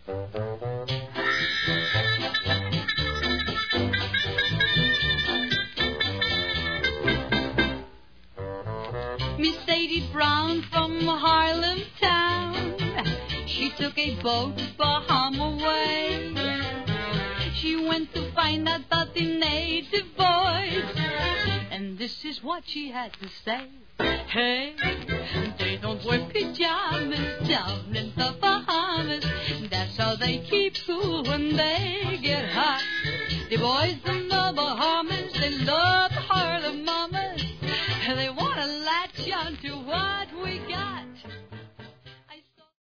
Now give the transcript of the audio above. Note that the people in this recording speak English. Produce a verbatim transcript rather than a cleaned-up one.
Miss Sadie Brown from Harlem town, she took a boat Bahama way. She went to find out about the native boys, and this is what she had to say. Hey, they don't wear pajamas down in the Bahamas. That's how they keep cool when they get hot. The boys in the Bahamas, they love Harlem mamas. They want